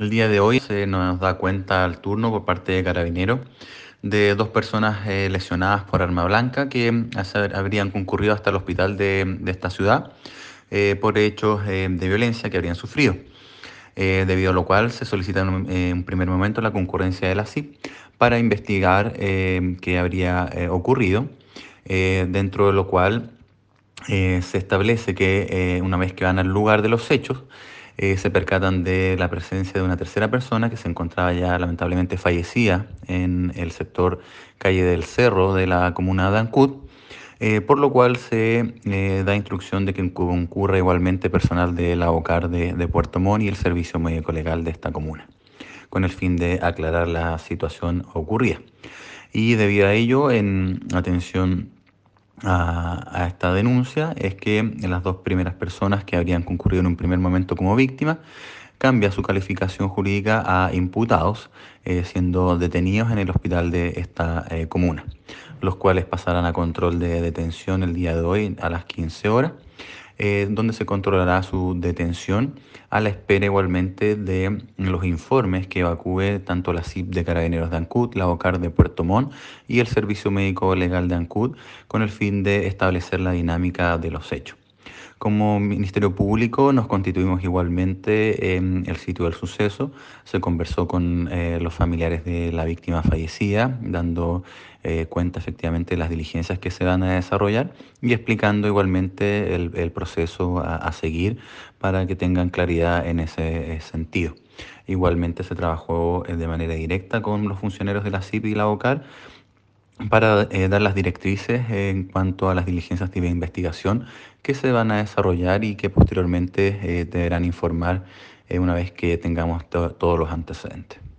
El día de hoy se nos da cuenta al turno por parte de Carabineros de dos personas lesionadas por arma blanca que habrían concurrido hasta el hospital de esta ciudad por hechos de violencia que habrían sufrido. Debido a lo cual se solicita en un primer momento la concurrencia de la CIP para investigar qué habría ocurrido, dentro de lo cual se establece que una vez que van al lugar de los hechos, se percatan de la presencia de una tercera persona que se encontraba ya lamentablemente fallecida en el sector calle del Cerro de la comuna de Ancud, por lo cual se da instrucción de que concurra igualmente personal de la OCAR de Puerto Montt y el Servicio Médico Legal de esta comuna, con el fin de aclarar la situación ocurrida. Y debido a ello, en atención a esta denuncia, es que las dos primeras personas que habrían concurrido en un primer momento como víctimas cambia su calificación jurídica a imputados, siendo detenidos en el hospital de esta comuna, los cuales pasarán a control de detención el día de hoy a las 15 horas, donde se controlará su detención a la espera igualmente de los informes que evacúe tanto la CIP de Carabineros de Ancud, la OCAR de Puerto Montt y el Servicio Médico Legal de Ancud, con el fin de establecer la dinámica de los hechos. Como Ministerio Público nos constituimos igualmente en el sitio del suceso. Se conversó con los familiares de la víctima fallecida, dando cuenta efectivamente de las diligencias que se van a desarrollar y explicando igualmente el proceso a seguir para que tengan claridad en ese sentido. Igualmente se trabajó de manera directa con los funcionarios de la CIP y la OCAR para dar las directrices en cuanto a las diligencias de investigación que se van a desarrollar y que posteriormente deberán informar una vez que tengamos todos los antecedentes.